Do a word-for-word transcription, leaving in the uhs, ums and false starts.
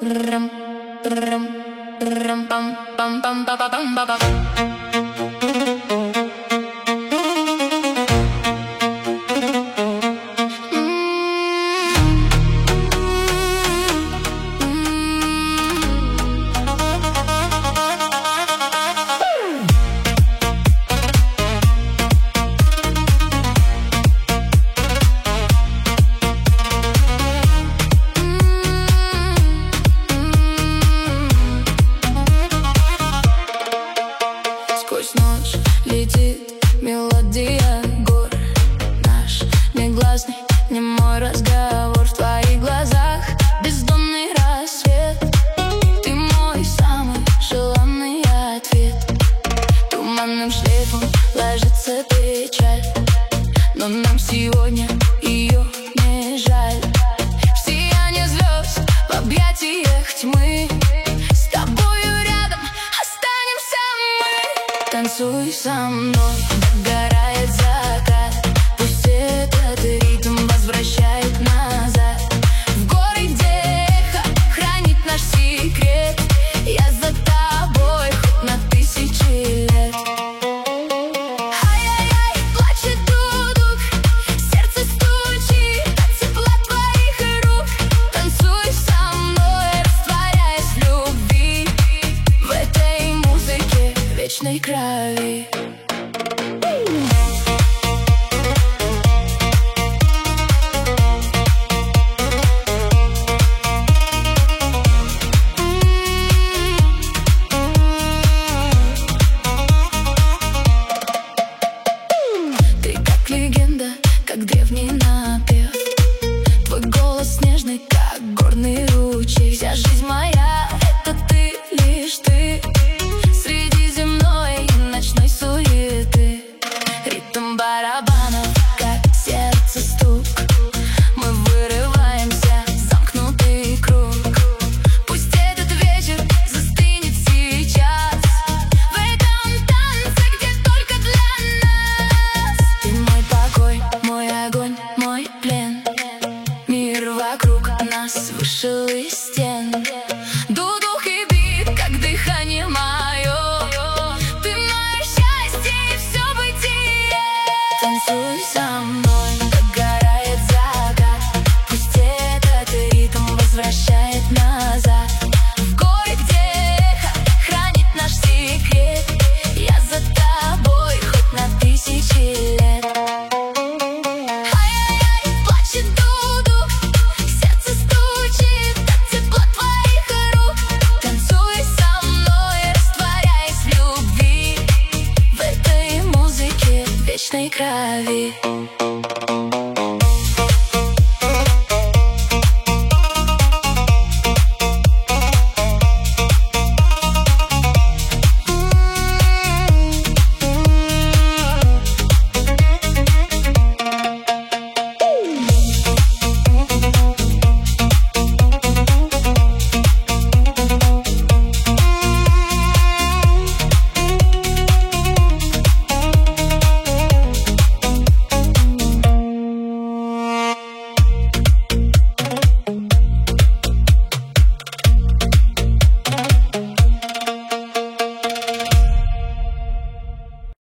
Rum, rum, rum, bum, bum, bum, ba, ba, bum, ba, ba. Сквозь ночь летит мелодия гор. Наш негласный, немой разговор. В твоих глазах бездонный рассвет. Ты мой самый желанный ответ. Туманным шлейфом ложится печаль, но нам сегодня ее не жаль. В сиянии звезд, в объятиях тьмы, с тобою рядом останемся мы. Танцуй со мной, догорает закат. Пусть этот ритм возвращает назад в горы, где эхо хранит наш секрет. Я за тобой хоть на тысячи лет. Ай-яй-яй, плачет дудук, сердце стучит от тепла твоих рук. Танцуй со мной, растворяясь в любви, в этой музыке вечной крови. Ты как легенда, как древний напев. Твой голос нежный, как горный ручей. Вся жизнь моя — это ты, лишь ты, среди земной и ночной суеты. Ритм барабанов, как сердце стук. Мы вырываемся в замкнутый круг. Пусть этот вечер застынет сейчас в этом танце, где только для нас. Ты мой покой, мой огонь, мой плен. Мир вокруг нас вышел из стен. Дудук и бит, как дыхание мое. Ты мое счастье и все бытие. Танцуй со мной, догорает закат. Пусть этот ритм возвращает назад в горы, где эхо хранит наш секрет. Я за тобой хоть на тысячи лет. Ай-яй-яй, плачет дудук, сердце стучит от тепла твоих рук. Танцуй со мной, растворяясь в любви, в этой музыке вечной крови.